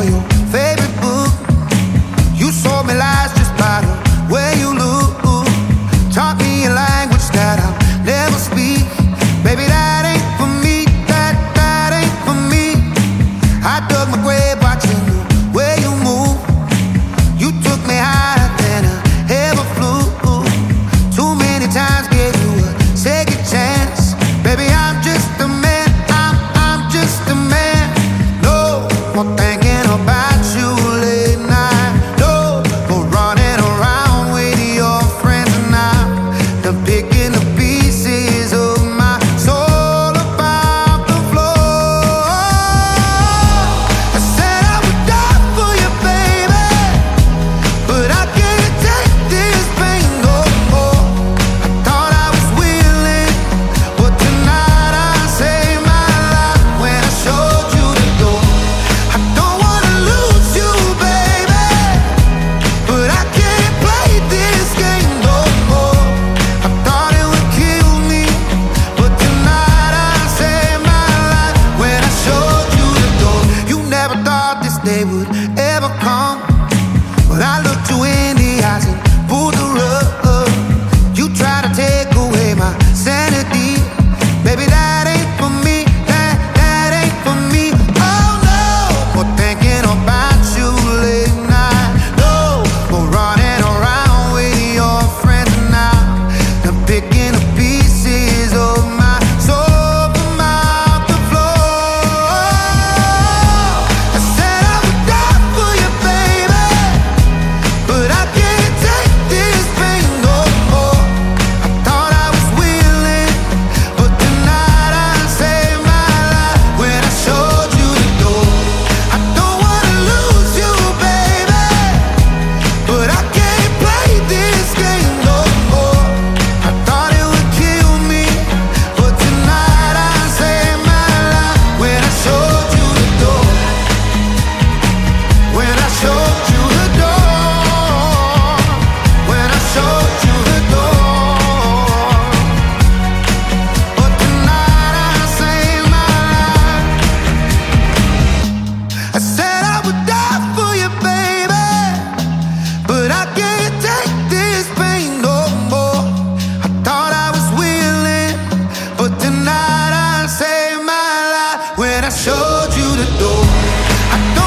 for your favorite book. You sold me lies just by the way you look. Taught me a language that I'll never speak. Baby, that ain't for me, that ain't for me. I dug my grave watching the way you move. You took me higher than I ever flew. Too many times gave you a second chance. Baby, I'm just a man, I'm just a man. No more thinking about you late night. No more running around with your friends now. They're picking the pieces of my soul about the floor. I said I would die for you, baby, but I can't take this pain no more. I thought I was willing, but tonight I saved my life when I showed you the door. I don't wanna lose you, baby, but I can't play this game no more. I thought it would kill me, but tonight I saved my life when I showed you the door. You never thought this day would ever come, but I looked you in the eyes and pulled the rug. You try to take away my sanity. Baby, that ain't for me, that ain't for me. Oh no, more thinking about you late night. No more running around with your friends now. They're picking the pieces of my soul from out the floor. I said I would die for you, baby, but I can't take this pain no more. I thought I was willing, but tonight I saved my life when I showed you the door. I don't wanna lose you, baby, but I can't play this game no more. I thought it would kill me, but tonight I saved my life when I showed you the door. When I showed you the door. When I showed you the door. But tonight I saved my life. I said I would die for you, baby, but I can't take this pain no more. I thought I was willing, but tonight I saved my life when I showed you the door. I don't